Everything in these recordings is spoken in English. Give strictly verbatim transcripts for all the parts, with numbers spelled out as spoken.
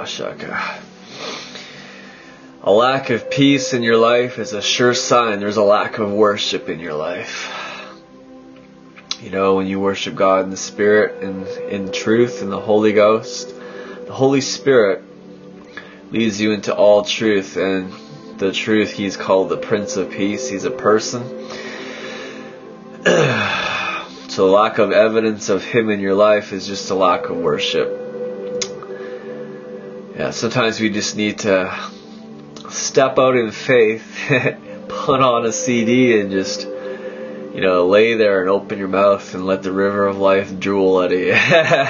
Shaka. A lack of peace in your life is a sure sign there's a lack of worship in your life. You know, when you worship God in the Spirit and in truth and the Holy Ghost, the Holy Spirit leads you into all truth, and the truth He's called the Prince of Peace. He's a person. So lack of evidence of Him in your life is just a lack of worship. Yeah, sometimes we just need to step out in faith, put on a C D and just, you know, lay there and open your mouth and let the river of life drool out of you.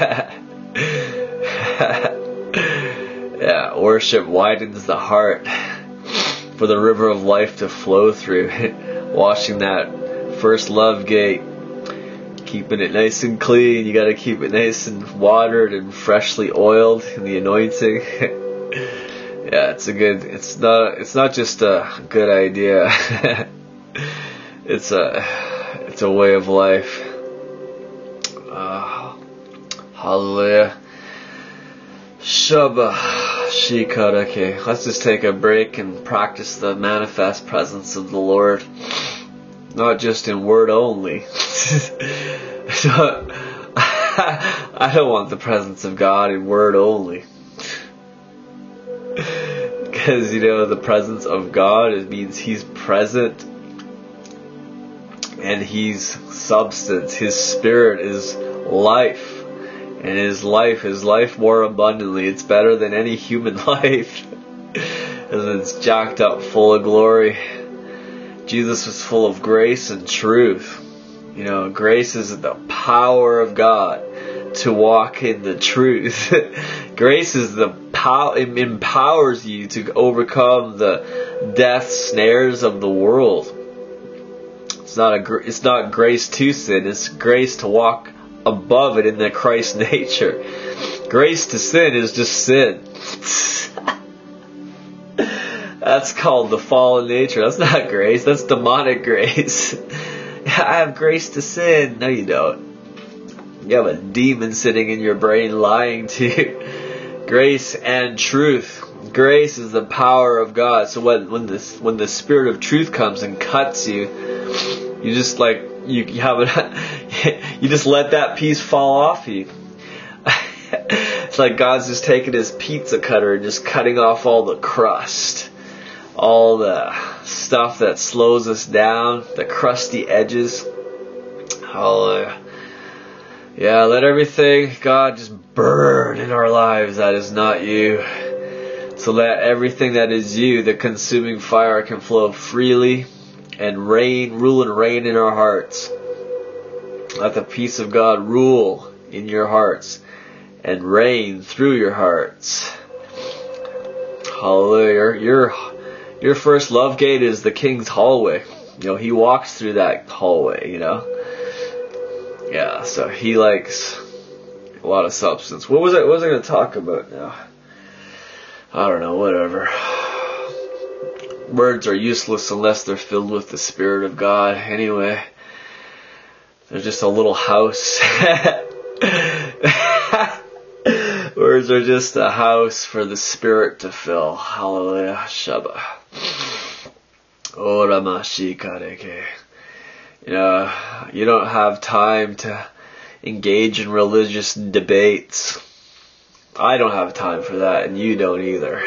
Yeah, worship widens the heart for the river of life to flow through. Washing that first love gate, keeping it nice and clean. You got to keep it nice and watered and freshly oiled in the anointing. Yeah, it's a good. It's not. It's not just a good idea. It's a. It's a way of life. Uh, hallelujah. Shabbat Shikarake. Let's just take a break and practice the manifest presence of the Lord, not just in word only. So, I don't want the presence of God in word only. Because, you know, the presence of God, it means He's present and He's substance. His Spirit is life. And His life is life more abundantly. It's better than any human life. And it's jacked up full of glory. Jesus was full of grace and truth. You know, grace is the power of God to walk in the truth. Grace is the power, it empowers you to overcome the death snares of the world. It's not a, it's not grace to sin, it's grace to walk above it in the Christ nature. Grace to sin is just sin. That's called the fallen nature. That's not grace, that's demonic grace. I have grace to sin. No, you don't. You have a demon sitting in your brain lying to you. Grace and truth. Grace is the power of God. So when when this when the Spirit of truth comes and cuts you, you just like you, you have it. You just let that piece fall off you. It's like God's just taking His pizza cutter and just cutting off all the crust, all the stuff that slows us down, the crusty edges. Hallelujah. Yeah, let everything, God, just burn in our lives that is not you. So that everything that is you, the consuming fire, can flow freely and reign, rule and reign in our hearts. Let the peace of God rule in your hearts and reign through your hearts. Hallelujah. Your, your, your first love gate is the King's hallway. You know, He walks through that hallway, you know. Yeah, so He likes a lot of substance. What was I, what was I going to talk about now? I don't know, whatever. Words are useless unless they're filled with the Spirit of God. Anyway, they're just a little house. Words are just a house for the Spirit to fill. Hallelujah. Shabbat. Ora mashikareke. You know, you don't have time to engage in religious debates. I don't have time for that, and you don't either.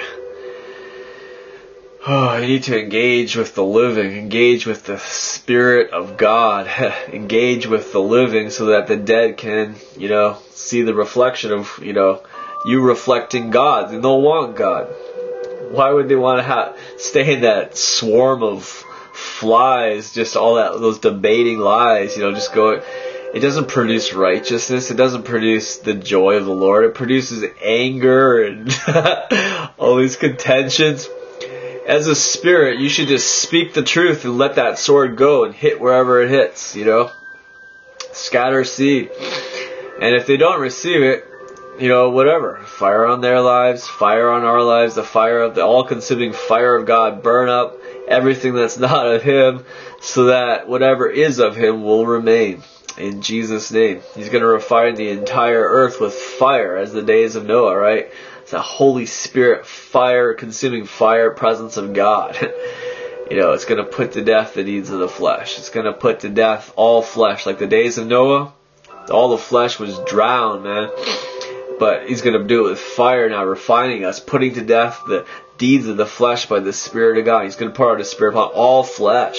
Oh, you need to engage with the living, engage with the Spirit of God, engage with the living so that the dead can, you know, see the reflection of, you know, you reflecting God. They don't want God. Why would they want to have, stay in that swarm of flies, just all that, those debating lies, you know, just go. It doesn't produce righteousness. It doesn't produce the joy of the Lord. It produces anger and all these contentions. As a spirit, you should just speak the truth and let that sword go and hit wherever it hits, you know. Scatter seed. And if they don't receive it, you know, whatever. Fire on their lives, fire on our lives, the fire of the all-consuming fire of God, burn up everything that's not of Him, so that whatever is of Him will remain. In Jesus' name. He's going to refine the entire earth with fire as the days of Noah, right? It's a Holy Spirit, fire, consuming fire presence of God. You know, it's going to put to death the deeds of the flesh. It's going to put to death all flesh. Like the days of Noah, all the flesh was drowned, man. But he's going to do it with fire now, refining us, putting to death the deeds of the flesh by the Spirit of God. He's going to pour out His Spirit upon all flesh.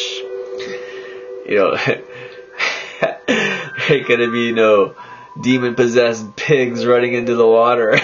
You know, there ain't going to be no demon-possessed pigs running into the water,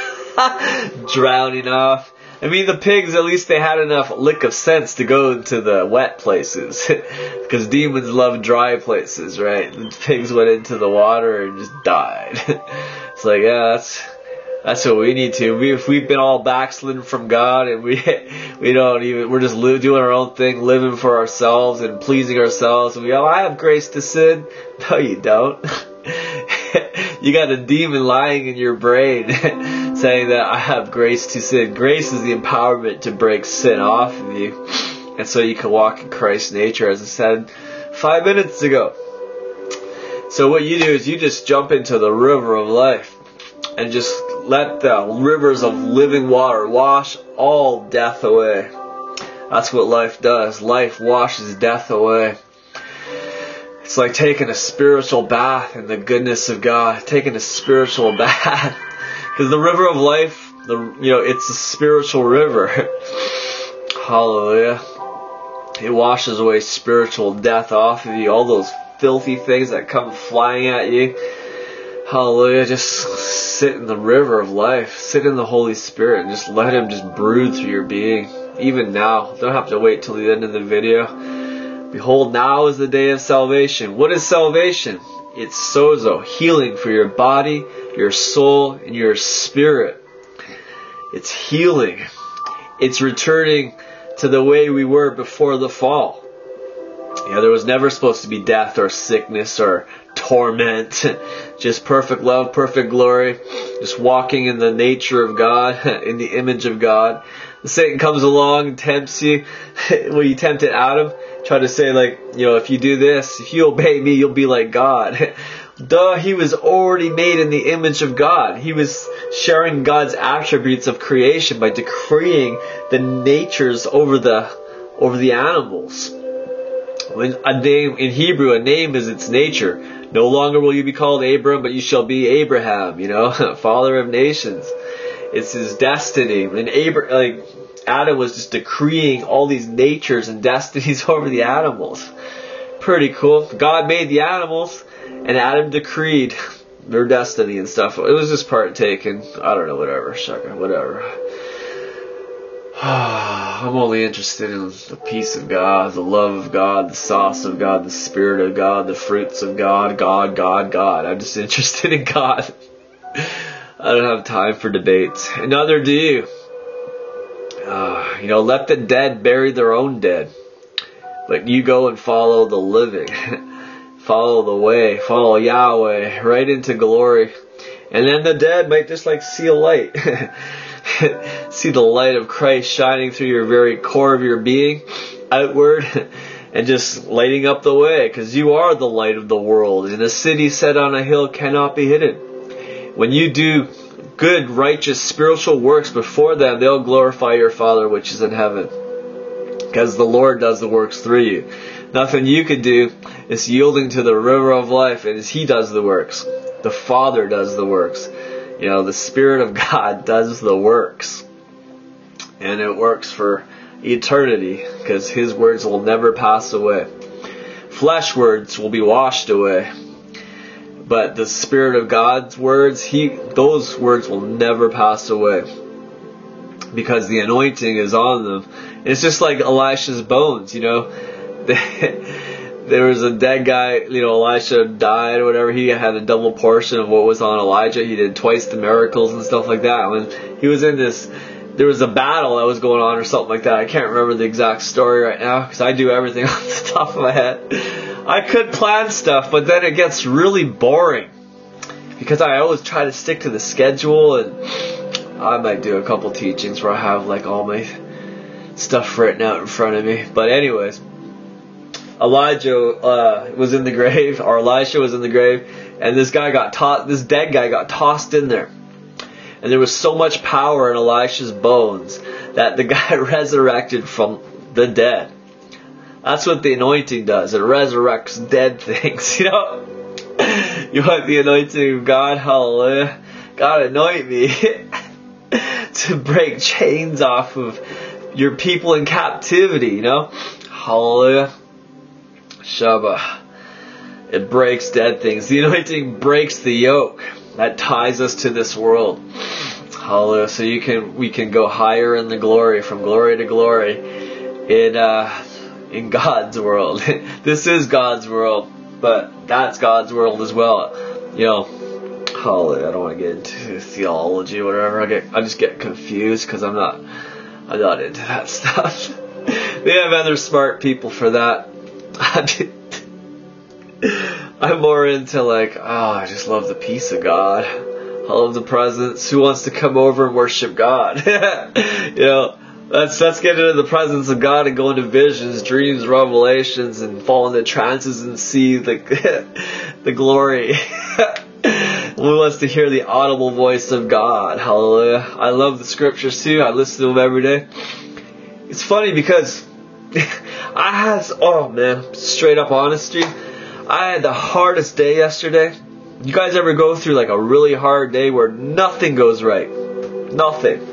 drowning off. I mean, the pigs, at least they had enough lick of sense to go into the wet places. Because demons love dry places, right? The pigs went into the water and just died. It's like, yeah, that's that's what we need to. We, if we've been all backslidden from God and we we don't even, we're just li- doing our own thing, living for ourselves and pleasing ourselves. And we go, I have grace to sin. No, you don't. You got a demon lying in your brain saying that I have grace to sin. Grace is the empowerment to break sin off of you. And so you can walk in Christ's nature, as I said five minutes ago. So what you do is you just jump into the river of life and just let the rivers of living water wash all death away. That's what life does. Life washes death away. It's like taking a spiritual bath in the goodness of God. Taking a spiritual bath. Because the river of life, the you know, it's a spiritual river. Hallelujah. It washes away spiritual death off of you. All those filthy things that come flying at you. Hallelujah. Just sit in the river of life. Sit in the Holy Spirit and just let Him just brood through your being. Even now. Don't have to wait till the end of the video. Behold, now is the day of salvation. What is salvation? It's sozo, healing for your body, your soul, and your spirit. It's healing. It's returning to the way we were before the fall. Yeah, there was never supposed to be death or sickness or torment. Just perfect love, perfect glory. Just walking in the nature of God, in the image of God. Satan comes along and tempts you. Well, you tempted Adam. Try to say, like, you know, if you do this, if you obey me, you'll be like God. Duh, he was already made in the image of God. He was sharing God's attributes of creation by decreeing the natures over the over the animals. When a name in Hebrew, a name is its nature. No longer will you be called Abram, but you shall be Abraham. You know, father of nations. It's his destiny. And Abra- like Adam was just decreeing all these natures and destinies over the animals. Pretty cool. God made the animals, and Adam decreed their destiny and stuff. It was just part taken. I don't know, whatever. Shaka, whatever. I'm only interested in the peace of God, the love of God, the sauce of God, the Spirit of God, the fruits of God, God, God, God. I'm just interested in God. I don't have time for debates. And neither do you. Uh, you know, let the dead bury their own dead. But you go and follow the living. Follow the way. Follow Yahweh right into glory. And then the dead might just like see a light. See the light of Christ shining through your very core of your being, outward, and just lighting up the way. Because you are the light of the world. And a city set on a hill cannot be hidden. When you do good, righteous, spiritual works before them, they'll glorify your Father which is in heaven. Because the Lord does the works through you. Nothing you can do is yielding to the river of life, and He does the works. The Father does the works. You know, the Spirit of God does the works. And it works for eternity, because His words will never pass away. Flesh words will be washed away. But the Spirit of God's words, He, those words will never pass away. Because the anointing is on them. It's just like Elisha's bones, you know. There was a dead guy, you know, Elisha died or whatever. He had a double portion of what was on Elijah. He did twice the miracles and stuff like that. When he was in this, there was a battle that was going on or something like that. I can't remember the exact story right now because I do everything off the top of my head. I could plan stuff, but then it gets really boring because I always try to stick to the schedule, and I might do a couple teachings where I have like all my stuff written out in front of me. But anyways, Elijah uh, was in the grave, or Elisha was in the grave, and this guy got tossed. This dead guy got tossed in there. And there was so much power in Elisha's bones that the guy resurrected from the dead. That's what the anointing does. It resurrects dead things, you know? You want the anointing of God? Hallelujah. God, anoint me to break chains off of your people in captivity, you know? Hallelujah. Shabbat. It breaks dead things. The anointing breaks the yoke that ties us to this world. Hallelujah. So you can, we can go higher in the glory, from glory to glory, in uh, in God's world. This is God's world, but that's God's world as well. You know, hallelujah. I don't want to get into theology or whatever. I get, I just get confused because I'm not, I'm not into that stuff. They have other smart people for that. I'm more into like, oh, I just love the peace of God. I love the presence. Who wants to come over and worship God? You know, let's let's get into the presence of God and go into visions, dreams, revelations, and fall into trances and see the the glory. Who wants to hear the audible voice of God? Hallelujah. I love the scriptures too. I listen to them every day. It's funny because I had, oh man, straight up honesty, I had the hardest day yesterday. You guys ever go through like a really hard day where nothing goes right? Nothing.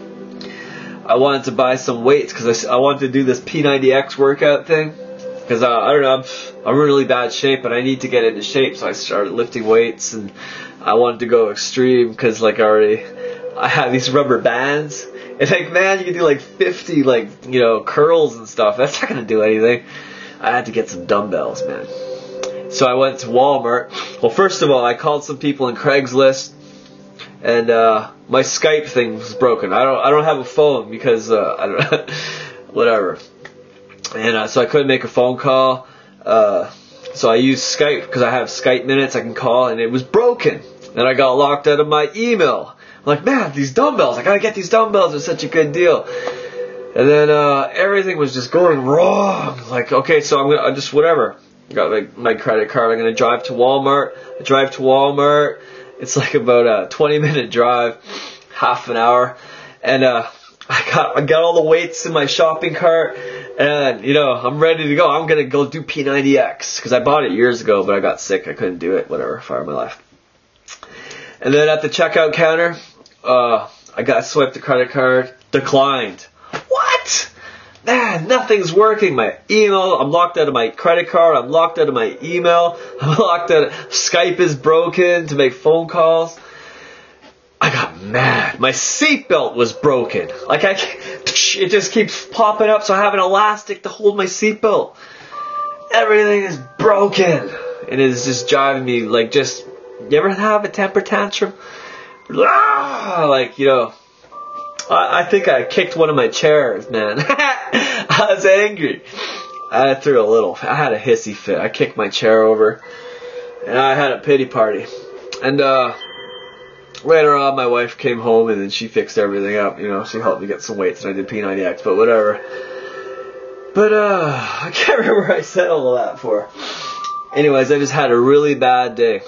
I wanted to buy some weights because I, I wanted to do this P ninety X workout thing. Because uh, I don't know, I'm, I'm in really bad shape and I need to get into shape. So I started lifting weights and I wanted to go extreme because like I already, I have these rubber bands. And like, man, you can do like fifty like, you know, curls and stuff. That's not going to do anything. I had to get some dumbbells, man. So I went to Walmart. Well, first of all, I called some people in Craigslist, and uh, my Skype thing was broken. I don't, I don't have a phone because uh, I don't, whatever. And uh, so I couldn't make a phone call. Uh, so I used Skype because I have Skype minutes I can call, and it was broken. And I got locked out of my email. I'm like, man, these dumbbells! I gotta get these dumbbells. They're such a good deal. And then uh, everything was just going wrong. Like, okay, so I'm gonna I just whatever. Got my, my credit card. I'm going to drive to Walmart. I drive to Walmart. It's like about a twenty minute drive, half an hour. And, uh, I got, I got all the weights in my shopping cart. And, you know, I'm ready to go. I'm going to go do P ninety X. Cause I bought it years ago, but I got sick. I couldn't do it. Whatever. Fire my life. And then at the checkout counter, uh, I got swiped the credit card. Declined. What? Man, nothing's working. My email, I'm locked out of my credit card. I'm locked out of my email. I'm locked out of, Skype is broken to make phone calls. I got mad. My seatbelt was broken. Like I, it just keeps popping up. So I have an elastic to hold my seatbelt. Everything is broken. And it's just driving me like just, you ever have a temper tantrum? Like, you know, I, I think I kicked one of my chairs, man. I was angry. I threw a little, I had a hissy fit. I kicked my chair over and I had a pity party. And, uh, later on my wife came home and then she fixed everything up. You know, she helped me get some weights and I did P ninety X, but whatever. But, uh, I can't remember what I said all of that for. Anyways, I just had a really bad day.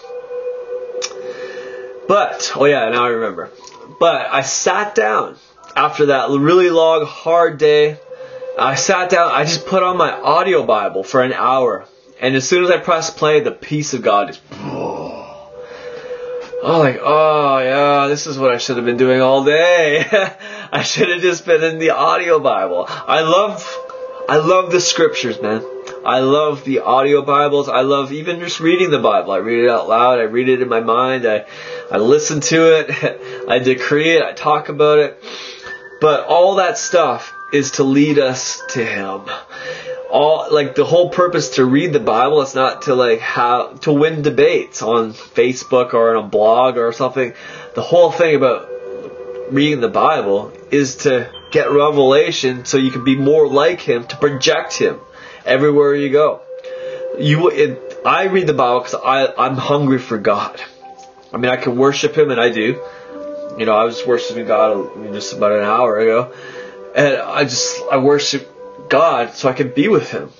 But, oh yeah, now I remember. But I sat down after that really long, hard day. I sat down, I just put on my audio Bible for an hour. And as soon as I pressed play, the peace of God just, oh, like, oh yeah, this is what I should have been doing all day. I should have just been in the audio Bible. I love, I love the scriptures, man. I love the audio Bibles. I love even just reading the Bible. I read it out loud. I read it in my mind. I, I listen to it. I decree it. I talk about it. But all that stuff is to lead us to Him. All, like, the whole purpose to read the Bible is not to, like, have, to win debates on Facebook or on a blog or something. The whole thing about reading the Bible is to get revelation so you can be more like Him, to project Him everywhere you go. You, it, I read the Bible because I, I'm hungry for God. I mean, I can worship Him, and I do. You know, I was worshiping God I mean, just about an hour ago. And I just, I worship God so I can be with Him.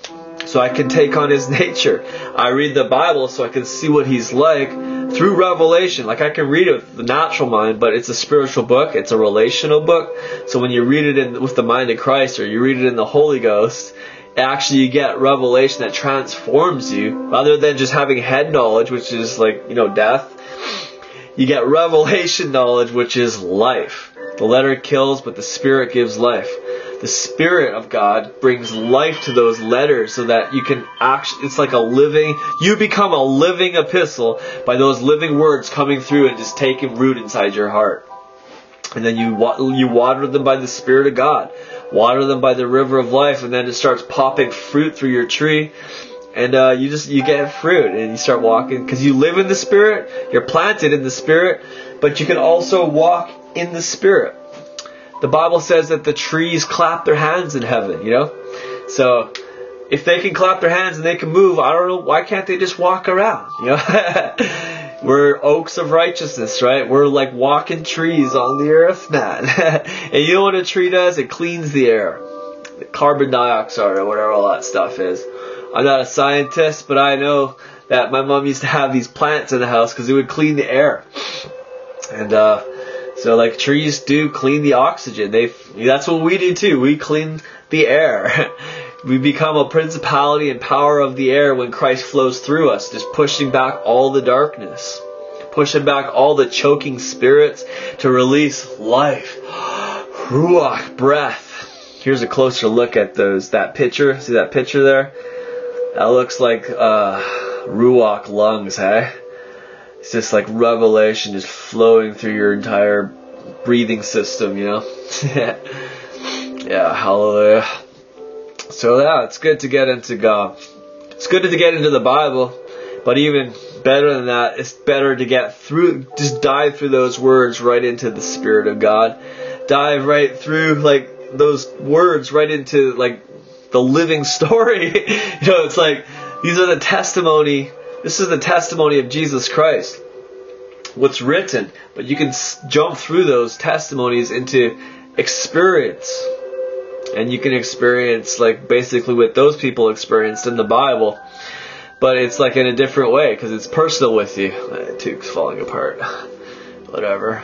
so I can take on His nature. I read the Bible so I can see what He's like through revelation. Like, I can read it with the natural mind, but it's a spiritual book. It's a relational book. So when you read it in, with the mind of Christ, or you read it in the Holy Ghost, actually you get revelation that transforms you, rather than just having head knowledge, which is like, you know, death. You get revelation knowledge, which is life. The letter kills, but the Spirit gives life. The Spirit of God brings life to those letters so that you can actually, it's like a living, you become a living epistle by those living words coming through and just taking root inside your heart. And then you you water them by the Spirit of God. Water them by the river of life, and then it starts popping fruit through your tree. And uh, you just, you get fruit and you start walking, because you live in the Spirit, you're planted in the Spirit, but you can also walk in the Spirit. The Bible says that the trees clap their hands in heaven, you know? So, if they can clap their hands and they can move, I don't know, why can't they just walk around, you know? We're oaks of righteousness, right? We're like walking trees on the earth, man. And you know what a tree does? It cleans the air. The carbon dioxide or whatever all that stuff is. I'm not a scientist, but I know that my mom used to have these plants in the house because it would clean the air. And uh, so like trees do clean the oxygen. They That's what we do too. We clean the air. We become a principality and power of the air when Christ flows through us, just pushing back all the darkness, pushing back all the choking spirits to release life. Ruach, breath. Here's a closer look at those. That picture, see that picture there? That looks like uh, Ruach lungs, hey? It's just like revelation just flowing through your entire breathing system, you know? Yeah, hallelujah. So yeah, it's good to get into God. It's good to get into the Bible, but even better than that, it's better to get through, just dive through those words right into the Spirit of God. Dive right through, like, those words right into, like, the living story. You know, it's like, these are the testimony, this is the testimony of Jesus Christ. What's written, but you can jump through those testimonies into experience. And you can experience, like, basically what those people experienced in the Bible. But it's, like, in a different way, because it's personal with you. My tube's falling apart. Whatever.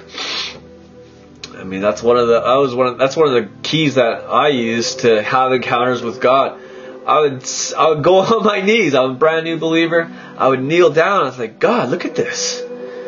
I mean, that's one of the, I was one of, that's one of the keys that I use to have encounters with God. I would, I would go on my knees. I was a brand new believer. I would kneel down. I was like, God, look at this.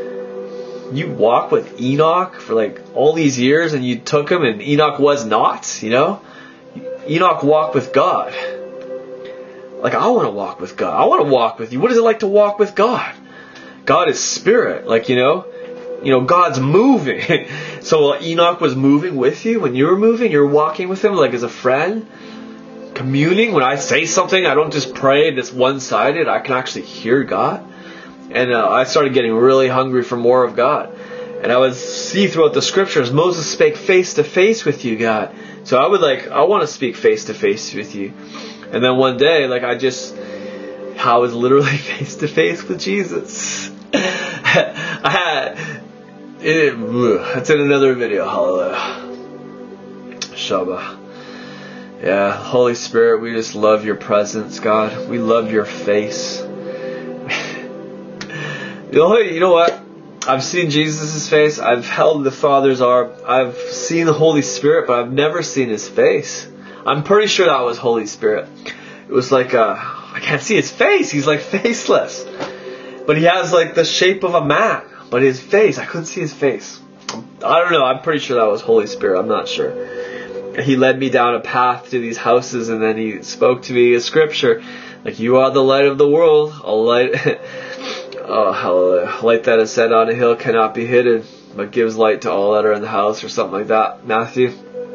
You walk with Enoch for, like, all these years, and you took him, and Enoch was not, you know? Enoch walked with God. Like, I want to walk with God. I want to walk with you. What is it like to walk with God? God is spirit. Like, you know, you know, God's moving. So uh, Enoch was moving with you when you were moving. You're walking with him, like, as a friend, communing. When I say something, I don't just pray and it's one-sided. I can actually hear God. And uh, I started getting really hungry for more of God. And I would see throughout the scriptures, Moses spake face to face with you, God. So I would like, I want to speak face to face with you. And then one day, like, I just, I was literally face to face with Jesus. I had, it, it's in another video, hallelujah. Shabbat. Yeah, Holy Spirit, we just love your presence, God. We love your face. You know, you know what? I've seen Jesus' face. I've held the Father's arm. I've seen the Holy Spirit, but I've never seen His face. I'm pretty sure that was Holy Spirit. It was like, uh, I can't see His face. He's like faceless. But He has like the shape of a man. But His face, I couldn't see His face. I don't know. I'm pretty sure that was Holy Spirit. I'm not sure. He led me down a path to these houses, and then He spoke to me a scripture. Like, you are the light of the world. A light... Oh, hallelujah. Light that is set on a hill cannot be hidden, but gives light to all that are in the house, or something like that. Matthew.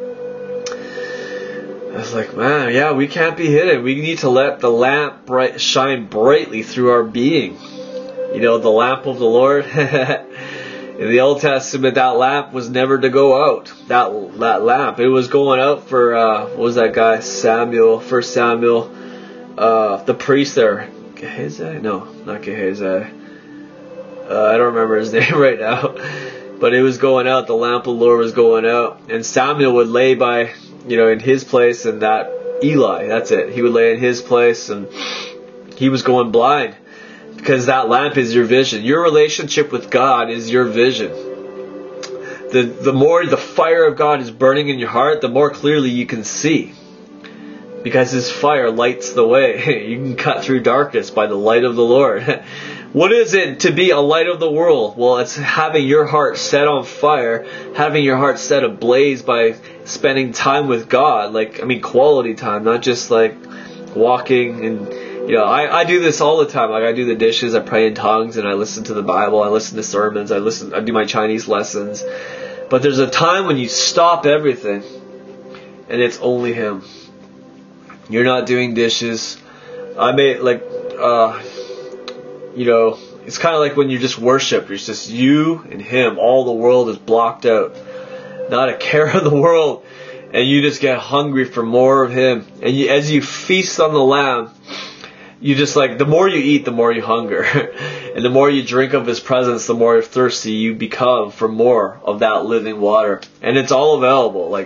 I was like, man, yeah, we can't be hidden. We need to let the lamp bright, shine brightly through our being. You know, the lamp of the Lord. In the Old Testament, that lamp was never to go out. That that lamp, it was going out for, uh, what was that guy? Samuel, First Samuel, uh, the priest there. Gehazi? No, not Gehazi. Uh, I don't remember his name right now. But it was going out. The lamp of the Lord was going out. And Samuel would lay by, you know, in his place. And that Eli, that's it. He would lay in his place, and he was going blind because that lamp is your vision. Your relationship with God is your vision. The, the more the fire of God is burning in your heart, the more clearly you can see. Because His fire lights the way. You can cut through darkness by the light of the Lord. What is it to be a light of the world? Well, it's having your heart set on fire, having your heart set ablaze by spending time with God. Like, I mean, quality time, not just like walking and, you know, I, I do this all the time. Like, I do the dishes, I pray in tongues, and I listen to the Bible, I listen to sermons, I listen, I do my Chinese lessons. But there's a time when you stop everything, and it's only Him. You're not doing dishes. I made, like, uh, you know, it's kind of like when you just worship. It's just you and Him. All the world is blocked out. Not a care in the world. And you just get hungry for more of Him. And you, as you feast on the Lamb, you just like, the more you eat, the more you hunger. And the more you drink of His presence, the more thirsty you become for more of that living water. And it's all available. Like,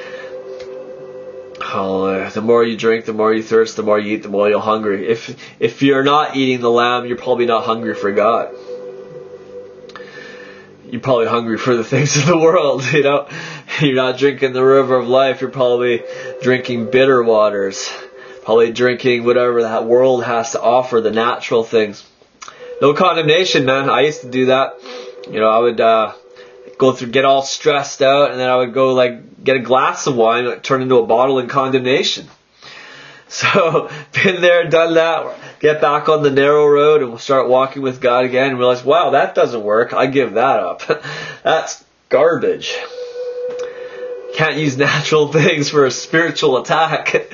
oh, the more you drink, the more you thirst, the more you eat, the more you're hungry. If if you're not eating the lamb, you're probably not hungry for God. You're probably hungry for the things of the world, you know. You're not drinking the river of life. You're probably drinking bitter waters. Probably drinking whatever that world has to offer, the natural things. No condemnation, man. I used to do that. You know, I would uh, go through, get all stressed out, and then I would go like get a glass of wine, like, turn into a bottle in condemnation. So, been there, done that. Get back on the narrow road, and we'll start walking with God again, and realize, wow, that doesn't work. I give that up. That's garbage. Can't use natural things for a spiritual attack.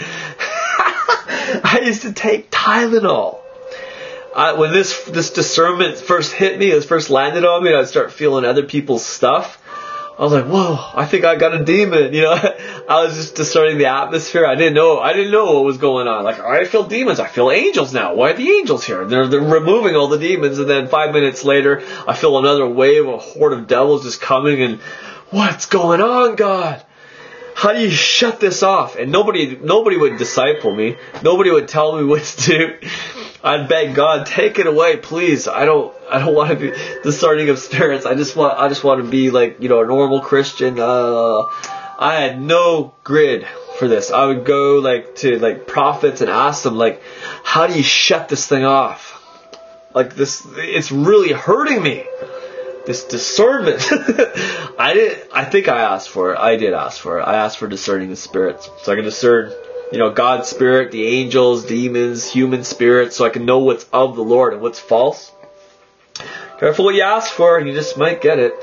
I used to take Tylenol. I, when this this discernment first hit me, it first landed on me, I'd start feeling other people's stuff. I was like, whoa, I think I got a demon, you know. I was just discerning the atmosphere. I didn't know, I didn't know what was going on. Like, I feel demons, I feel angels now. Why are the angels here? They're, they're removing all the demons, and then five minutes later, I feel another wave, a horde of devils just coming, and what's going on, God? How do you shut this off? And nobody, nobody would disciple me. Nobody would tell me what to do. I'd beg God, take it away, please. I don't, I don't want to be discerning of spirits. I just want, I just want to be like, you know, a normal Christian. Uh, I had no grid for this. I would go like to like prophets and ask them like, how do you shut this thing off? Like this, it's really hurting me. This discernment. I did. I think I asked for it. I did ask for it. I asked for discerning the spirits, so I can discern, you know, God's spirit, the angels, demons, human spirits, so I can know what's of the Lord and what's false. Careful what you ask for, and you just might get it.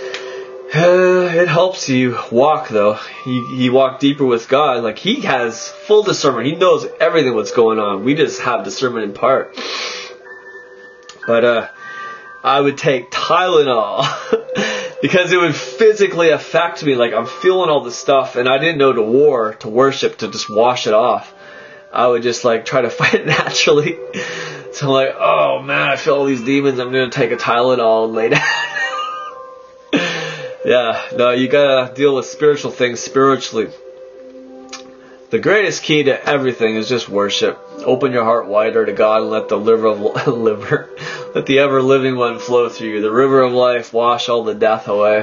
Uh, it helps you walk, though. You, you walk deeper with God. Like, He has full discernment. He knows everything what's going on. We just have discernment in part. But uh. I would take Tylenol because it would physically affect me. Like, I'm feeling all this stuff, and I didn't know to war, to worship, to just wash it off. I would just like try to fight it naturally. So I'm like, oh man, I feel all these demons. I'm going to take a Tylenol and lay down. Yeah, no, you got to deal with spiritual things spiritually. The greatest key to everything is just worship. Open your heart wider to God and let the liver of liver, let the ever living one flow through you. The river of life wash all the death away.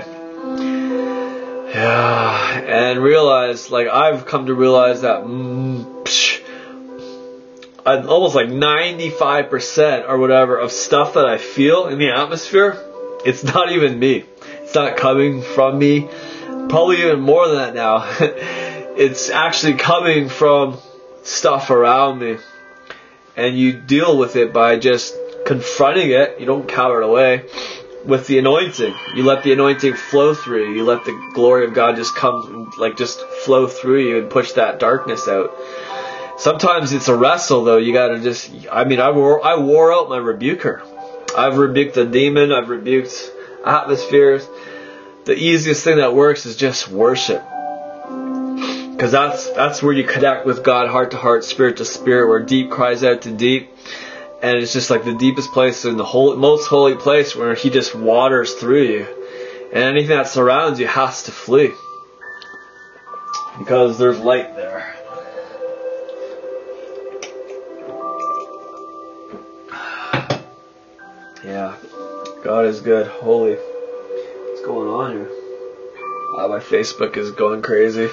Yeah, and realize, like I've come to realize that mm, psh, I'm almost like ninety-five percent or whatever of stuff that I feel in the atmosphere, it's not even me. It's not coming from me. Probably even more than that now. It's actually coming from stuff around me. And you deal with it by just confronting it. You don't cower it away. With the anointing. You let the anointing flow through you. You let the glory of God just come, like just flow through you and push that darkness out. Sometimes it's a wrestle though. You gotta just, I mean, I wore, I wore out my rebuker. I've rebuked the demon. I've rebuked atmospheres. The easiest thing that works is just worship. Because that's that's where you connect with God, heart to heart, spirit to spirit, where deep cries out to deep. And it's just like the deepest place in the whole, most holy place where He just waters through you. And anything that surrounds you has to flee. Because there's light there. God is good. Holy. What's going on here? Wow, my Facebook is going crazy.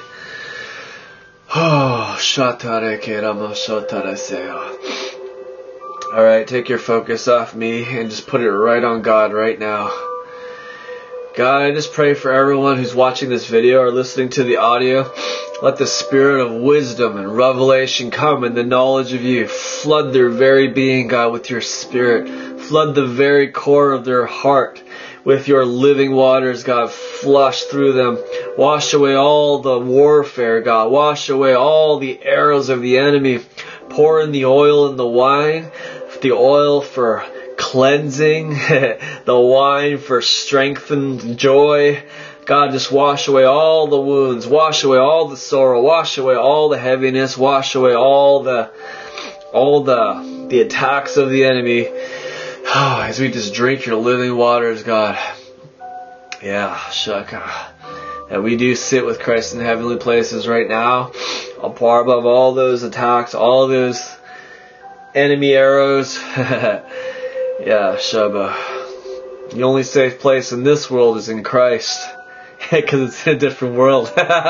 Oh, shatare kerama shatare seya. Alright, take your focus off me and just put it right on God right now. God, I just pray for everyone who's watching this video or listening to the audio. Let the spirit of wisdom and revelation come in the knowledge of you. Flood their very being, God, with your spirit. Flood the very core of their heart with your living waters, God. Flush through them. Wash away all the warfare, God. Wash away all the arrows of the enemy. Pour in the oil and the wine. The oil for cleansing, the wine for strength and joy. God, just wash away all the wounds, wash away all the sorrow, wash away all the heaviness, wash away all the all the the attacks of the enemy. Oh, as we just drink your living waters, God. Yeah, shaka. And we do sit with Christ in heavenly places right now. I'll par above all those attacks, all those enemy arrows. Yeah, Shaba. The only safe place in this world is in Christ. Because it's in a different world.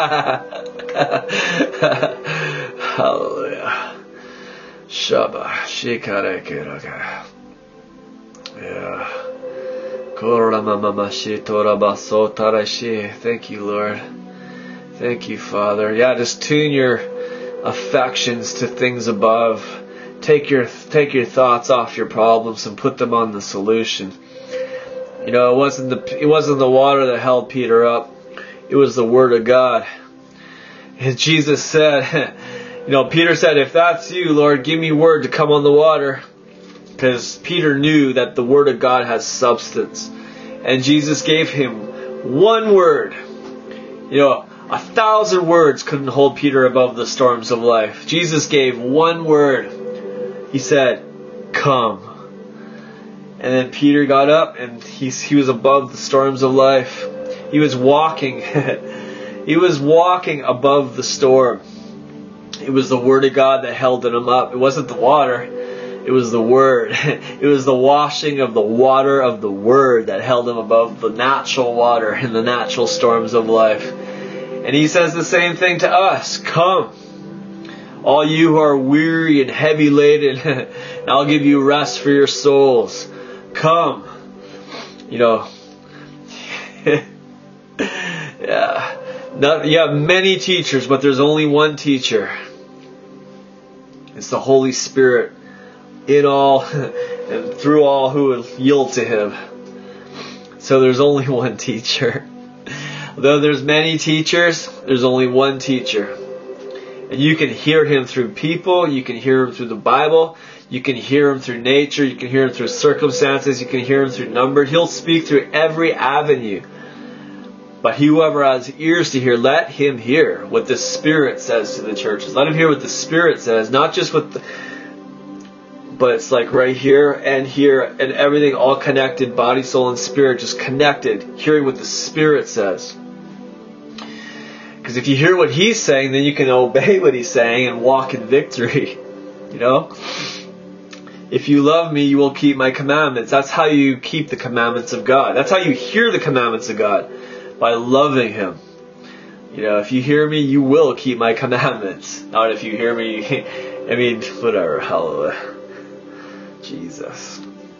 Hallelujah. Shaba. Shikare kiraka. Yeah. Thank you, Lord. Thank you, Father. Yeah, just tune your affections to things above. Take your take your thoughts off your problems and put them on the solution. You know, it wasn't the it wasn't the water that held Peter up. It was the Word of God. And Jesus said, you know, Peter said, if that's you, Lord, give me word to come on the water. Because Peter knew that the Word of God has substance. And Jesus gave him one word. You know, a thousand words couldn't hold Peter above the storms of life. Jesus gave one word. He said, come. And then Peter got up and he, he was above the storms of life. He was walking. He was walking above the storm. It was the Word of God that held him up. It wasn't the water. It was the Word. It was the washing of the water of the Word that held him above the natural water and the natural storms of life. And he says the same thing to us. Come. All you who are weary and heavy laden, and I'll give you rest for your souls. Come. You know, yeah. Not, you have many teachers, but there's only one teacher. It's the Holy Spirit in all and through all who will yield to Him. So there's only one teacher. Though there's many teachers, there's only one teacher. And you can hear Him through people, you can hear Him through the Bible, you can hear Him through nature, you can hear Him through circumstances, you can hear Him through number. He'll speak through every avenue. But whoever has ears to hear, let him hear what the Spirit says to the churches. Let him hear what the Spirit says, not just what the... But it's like right here and here and everything all connected, body, soul, and spirit just connected, hearing what the Spirit says. Because if you hear what He's saying, then you can obey what He's saying and walk in victory. You know? If you love me, you will keep my commandments. That's how you keep the commandments of God. That's how you hear the commandments of God. By loving Him. You know, if you hear me, you will keep my commandments. Not if you hear me, I mean, whatever. Hallelujah. Jesus.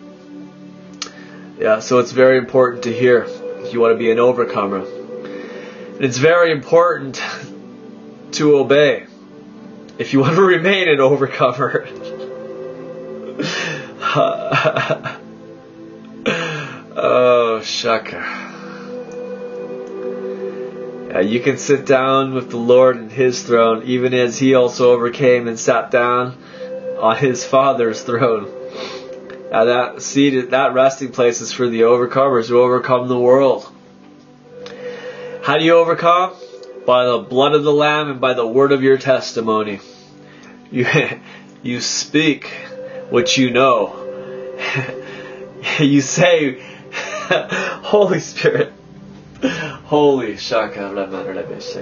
Yeah, so it's very important to hear if you want to be an overcomer. And it's very important to obey if you want to remain an overcomer. Oh, shaka. Uh, you can sit down with the Lord in His throne, even as He also overcame and sat down on His Father's throne. Uh, that seat, that resting place is for the overcomers who overcome the world. How do you overcome? By the blood of the Lamb and by the word of your testimony. You, you speak what you know. You say, Holy Spirit, Holy Shaka.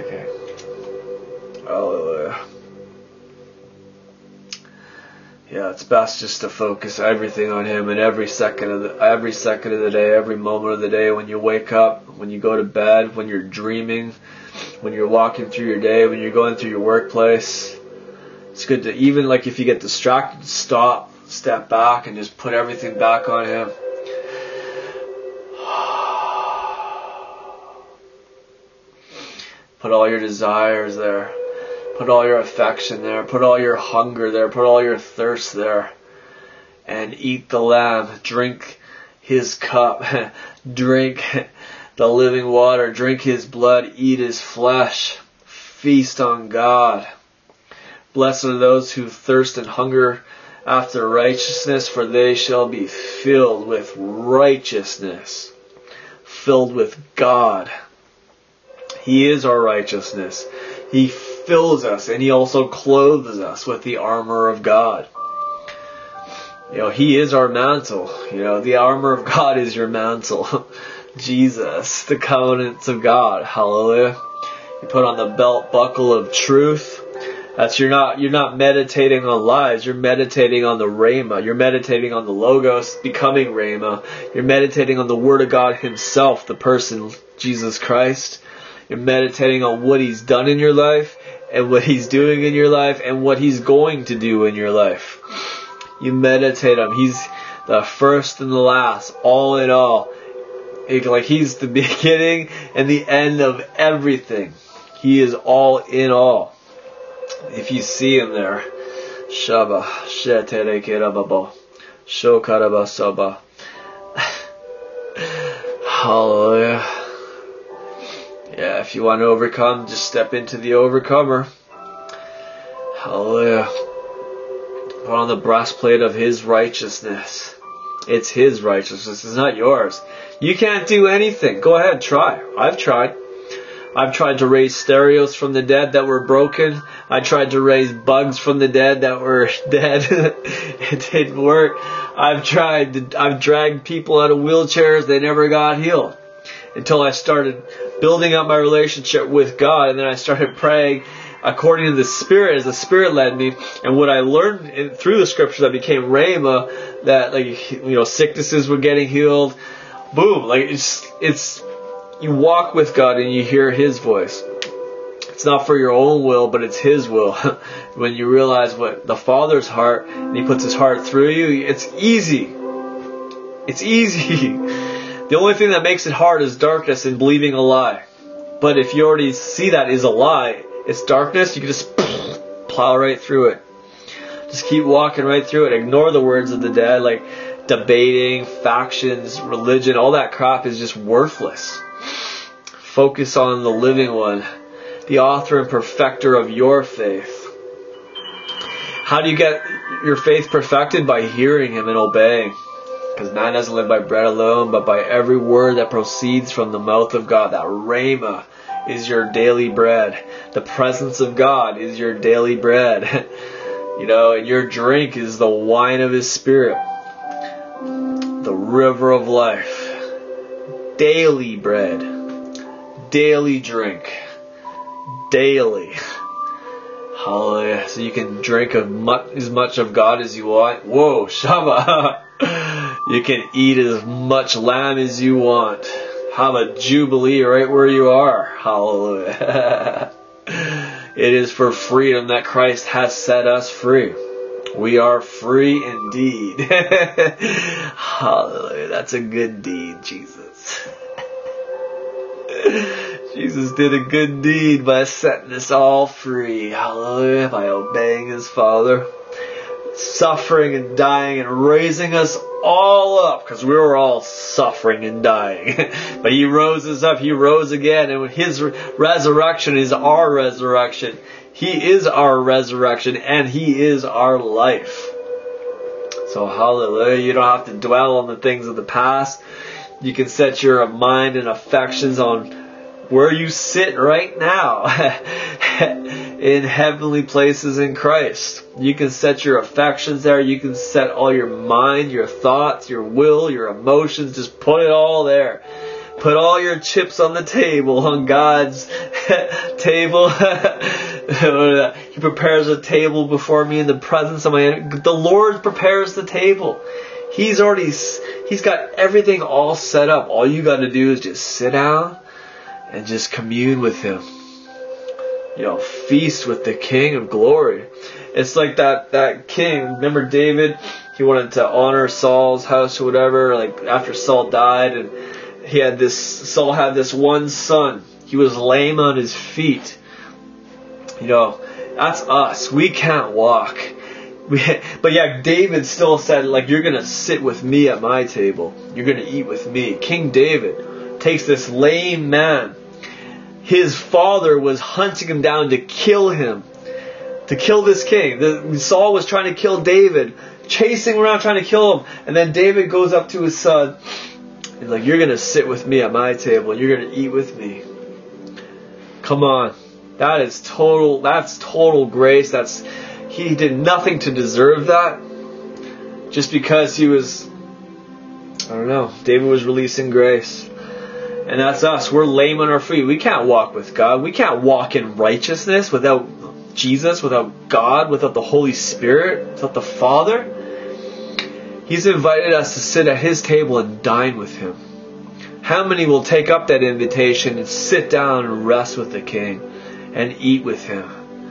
Hallelujah. Yeah, it's best just to focus everything on Him, and every second of the, every second of the day, every moment of the day, when you wake up, when you go to bed, when you're dreaming, when you're walking through your day, when you're going through your workplace. It's good to, even like if you get distracted, stop, step back, and just put everything back on Him. Put all your desires there. Put all your affection there. Put all your hunger there. Put all your thirst there. And eat the Lamb. Drink His cup. Drink the living water. Drink His blood. Eat His flesh. Feast on God. Blessed are those who thirst and hunger after righteousness, for they shall be filled with righteousness. Filled with God. He is our righteousness. He fills us, and He also clothes us with the armor of God. You know, He is our mantle. You know, the armor of God is your mantle. Jesus, the covenants of God. Hallelujah. You put on the belt buckle of truth. That's you're not you're not meditating on lies. You're meditating on the Rhema. You're meditating on the Logos becoming Rhema. You're meditating on the Word of God Himself, the person Jesus Christ. You're meditating on what He's done in your life, and what He's doing in your life, and what He's going to do in your life. You meditate on Him. He's the first and the last, all in all. Like He's the beginning and the end of everything. He is all in all. If you see Him there, Shaba, Sheterekerababo, Shokarabasaba. Hallelujah. Yeah, if you want to overcome, just step into the overcomer. Hallelujah. Put on the breastplate of His righteousness. It's His righteousness. It's not yours. You can't do anything. Go ahead, try. I've tried. I've tried to raise stereos from the dead that were broken. I tried to raise bugs from the dead that were dead. It didn't work. I've tried to, I've dragged people out of wheelchairs. They never got healed. Until I started building up my relationship with God, and then I started praying according to the Spirit, as the Spirit led me. And what I learned in, through the Scriptures that became Rhema, that like you know sicknesses were getting healed. Boom! Like it's it's you walk with God and you hear His voice. It's not for your own will, but it's His will. When you realize what the Father's heart, and He puts His heart through you, it's easy. It's easy. The only thing that makes it hard is darkness and believing a lie. But if you already see that is a lie, it's darkness, you can just plow right through it. Just keep walking right through it. Ignore the words of the dead, like debating, factions, religion, all that crap is just worthless. Focus on the living one, the author and perfecter of your faith. How do you get your faith perfected? By hearing Him and obeying. Because man doesn't live by bread alone, but by every word that proceeds from the mouth of God. That Rhema is your daily bread. The presence of God is your daily bread. You know, and your drink is the wine of His Spirit. The river of life. Daily bread. Daily drink. Daily. Hallelujah. So you can drink of much, as much of God as you want. Whoa, Shama. You can eat as much lamb as you want. Have a jubilee right where you are. Hallelujah. It is for freedom that Christ has set us free. We are free indeed. Hallelujah. That's a good deed, Jesus. Jesus did a good deed by setting us all free. Hallelujah. By obeying His Father. Suffering and dying and raising us all up, because we were all suffering and dying. But He rose us up. He rose again, and His resurrection is our resurrection. He is our resurrection, and He is our life. So hallelujah. You don't have to dwell on the things of the past. You can set your mind and affections on where you sit right now in heavenly places in Christ. You can set your affections there. You can set all your mind, your thoughts, your will, your emotions. Just put it all there. Put all your chips on the table, on God's table. He prepares a table before me in the presence of my enemy. The Lord prepares the table. He's already, He's got everything all set up. All you got to do is just sit down and just commune with Him. You know, feast with the King of Glory. It's like that, that king. Remember David? He wanted to honor Saul's house or whatever, like after Saul died, and he had this, Saul had this one son. He was lame on his feet. You know, that's us. We can't walk. We, but yeah, David still said, like, you're going to sit with me at my table. You're going to eat with me. King David takes this lame man. His father was hunting him down to kill him. To kill this king. The, Saul was trying to kill David. Chasing around trying to kill him. And then David goes up to his son. He's like, you're going to sit with me at my table. You're going to eat with me. Come on. That is total, that's total grace. That's, he did nothing to deserve that. Just because he was, I don't know, David was releasing grace. And that's us. We're lame on our feet. We can't walk with God. We can't walk in righteousness without Jesus, without God, without the Holy Spirit, without the Father. He's invited us to sit at His table and dine with Him. How many will take up that invitation and sit down and rest with the King and eat with Him?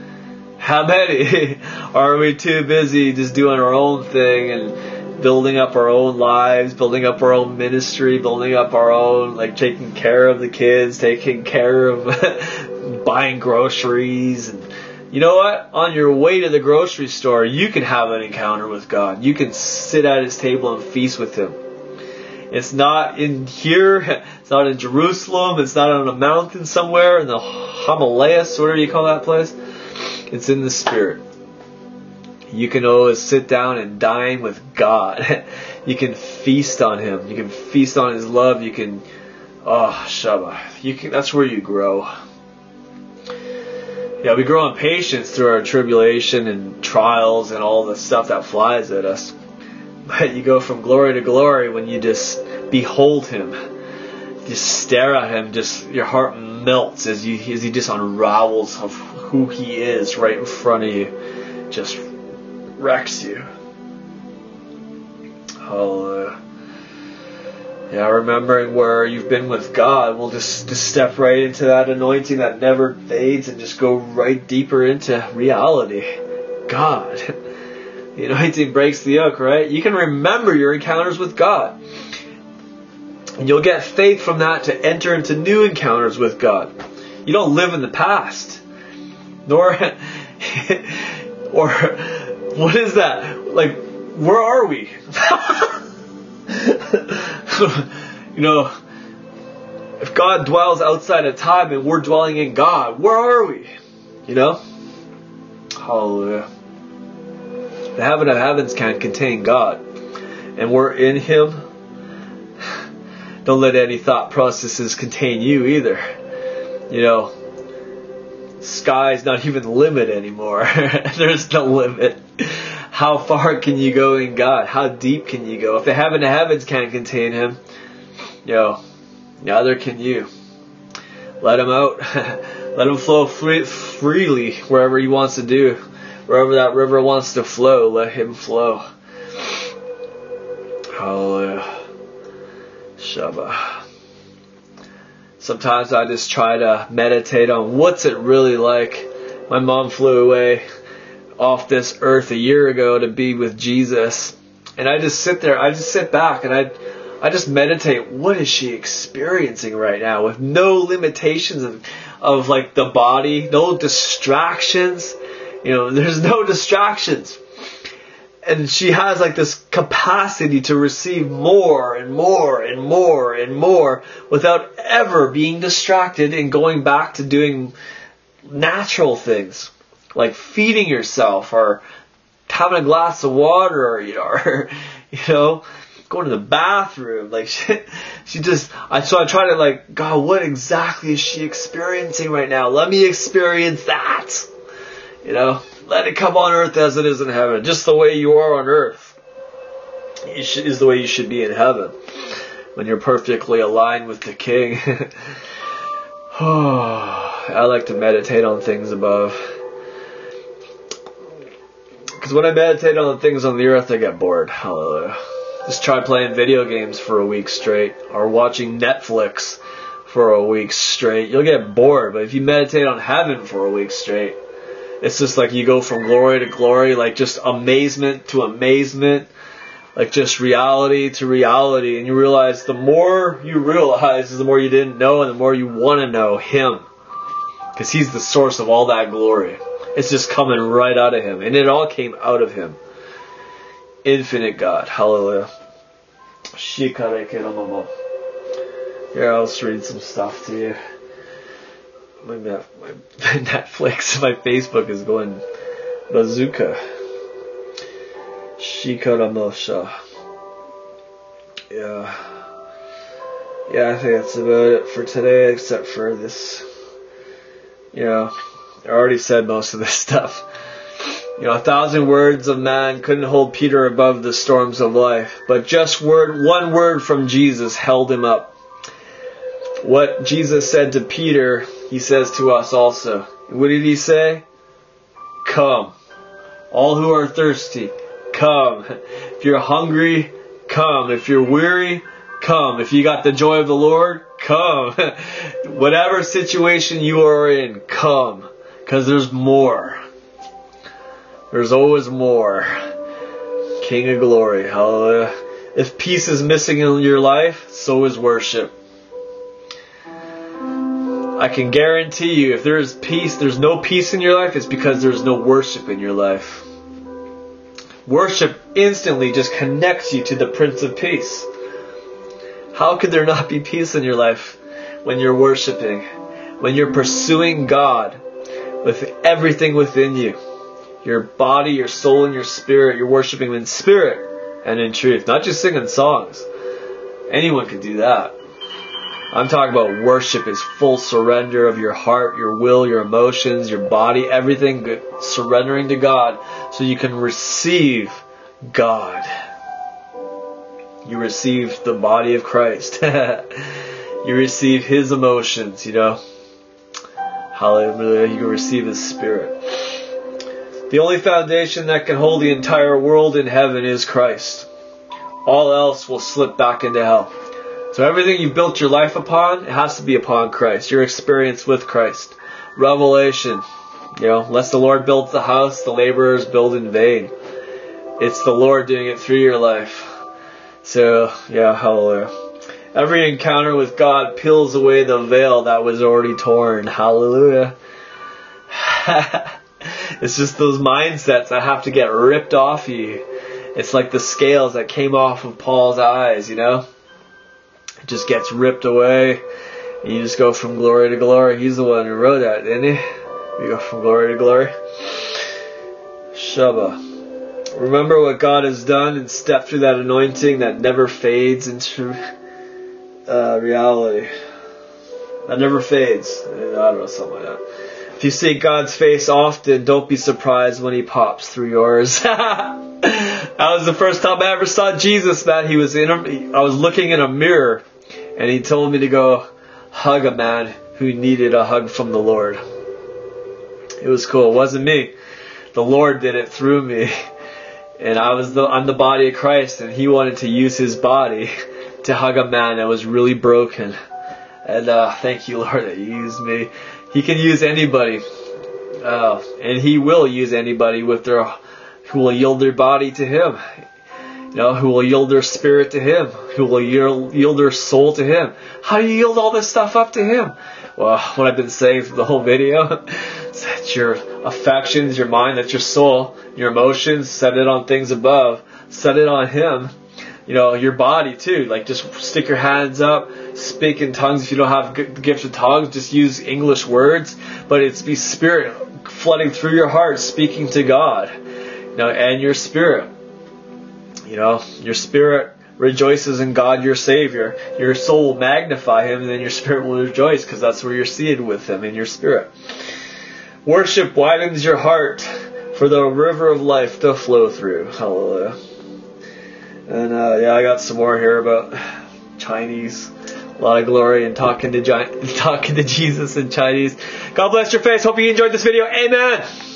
How many? Are we too busy just doing our own thing and building up our own lives, building up our own ministry, building up our own, like taking care of the kids, taking care of buying groceries? And you know what? On your way to the grocery store, you can have an encounter with God. You can sit at His table and feast with Him. It's not in here. It's not in Jerusalem. It's not on a mountain somewhere in the Himalayas, whatever you call that place. It's in the Spirit. You can always sit down and dine with God. You can feast on Him. You can feast on His love. You can, oh, Shabbat. You can. That's where you grow. Yeah, we grow in patience through our tribulation and trials and all the stuff that flies at us. But you go from glory to glory when you just behold Him. Just stare at Him. Just your heart melts as you as He just unravels of who He is right in front of you. Just wrecks you. Hallelujah. Yeah, remembering where you've been with God, we'll just, just step right into that anointing that never fades and just go right deeper into reality. God. The anointing breaks the yoke, right? You can remember your encounters with God. And you'll get faith from that to enter into new encounters with God. You don't live in the past. Nor, or, what is that? Like, where are we? You know, if God dwells outside of time and we're dwelling in God, where are we? You know? Hallelujah. The heaven of heavens can't contain God. And we're in Him. Don't let any thought processes contain you either. You know, sky's not even the limit anymore. There's no limit. How far can you go in God? How deep can you go? If the heaven of heavens can't contain Him, you know, neither can you. Let Him out. Let Him flow free, freely wherever He wants to do. Wherever that river wants to flow, let Him flow. Hallelujah. Shabbat. Sometimes I just try to meditate on what's it really like. My mom flew away off this earth a year ago to be with Jesus. And I just sit there, I just sit back and I I just meditate. What is she experiencing right now with no limitations of, of like the body, no distractions. You know, there's no distractions. And she has like this capacity to receive more and more and more and more without ever being distracted and going back to doing natural things. Like feeding yourself or having a glass of water or, you know, or, you know, going to the bathroom. Like she, she just, I, so I try to like, God, what exactly is she experiencing right now? Let me experience that. You know, let it come on earth as it is in heaven. Just the way you are on earth is the way you should be in heaven. When you're perfectly aligned with the King. Oh, I like to meditate on things above. Because when I meditate on the things on the earth, I get bored. Hallelujah. Just try playing video games for a week straight, or watching Netflix for a week straight. You'll get bored, but if you meditate on heaven for a week straight, it's just like you go from glory to glory, like just amazement to amazement, like just reality to reality, and you realize the more you realize is the more you didn't know, and the more you want to know Him, because He's the source of all that glory. It's just coming right out of Him, and it all came out of Him. Infinite God. Hallelujah. Here, I'll just read some stuff to you. My, my Netflix, my Facebook is going bazooka. Shikaramosha. Yeah. Yeah, I think that's about it for today, except for this. You know, I already said most of this stuff. You know, a thousand words of man couldn't hold Peter above the storms of life, but just word, one word from Jesus held him up. What Jesus said to Peter, He says to us also. What did He say? Come. All who are thirsty, come. If you're hungry, come. If you're weary, come. If you got the joy of the Lord, come. Whatever situation you are in, come. Because there's more. There's always more. King of glory. Hallelujah. If peace is missing in your life, so is worship. I can guarantee you, if there is peace, there's no peace in your life, it's because there's no worship in your life. Worship instantly just connects you to the Prince of Peace. How could there not be peace in your life when you're worshiping? When you're pursuing God with everything within you. Your body, your soul, and your spirit. You're worshiping Him in spirit and in truth. Not just singing songs. Anyone can do that. I'm talking about worship is full surrender of your heart, your will, your emotions, your body, everything good, surrendering to God so you can receive God. You receive the body of Christ. You receive His emotions, you know. Hallelujah. You can receive His Spirit. The only foundation that can hold the entire world in heaven is Christ. All else will slip back into hell. So everything you've built your life upon, it has to be upon Christ. Your experience with Christ. Revelation. You know, unless the Lord builds the house, the laborers build in vain. It's the Lord doing it through your life. So, yeah, hallelujah. Every encounter with God peels away the veil that was already torn. Hallelujah. It's just those mindsets that have to get ripped off you. It's like the scales that came off of Paul's eyes, you know. It just gets ripped away. And you just go from glory to glory. He's the one who wrote that, didn't he? You go from glory to glory. Shabbat. Remember what God has done and step through that anointing that never fades into uh, reality. That never fades. I don't know, something like that. If you see God's face often, don't be surprised when He pops through yours. That was the first time I ever saw Jesus, man. He was in a, I was looking in a mirror, and He told me to go hug a man who needed a hug from the Lord. It was cool. It wasn't me. The Lord did it through me. And I was the, I'm the body of Christ, and He wanted to use His body to hug a man that was really broken. And uh, thank you, Lord, that You used me. He can use anybody, uh, and He will use anybody with their who will yield their body to Him, you know, who will yield their spirit to Him, who will yield, yield their soul to Him. How do you yield all this stuff up to Him? Well, what I've been saying for the whole video, set your affections, your mind, that's your soul, your emotions, set it on things above, set it on Him. You know, your body too. Like, just stick your hands up, speak in tongues. If you don't have the gift of tongues, just use English words. But it's be spirit flooding through your heart, speaking to God. You know, and your spirit. You know, your spirit rejoices in God, your Savior. Your soul will magnify Him, and then your spirit will rejoice, because that's where you're seated with Him, in your spirit. Worship widens your heart for the river of life to flow through. Hallelujah. And uh, yeah, I got some more here about Chinese. A lot of glory and talking to talking to Jesus in Chinese. God bless your face. Hope you enjoyed this video. Amen.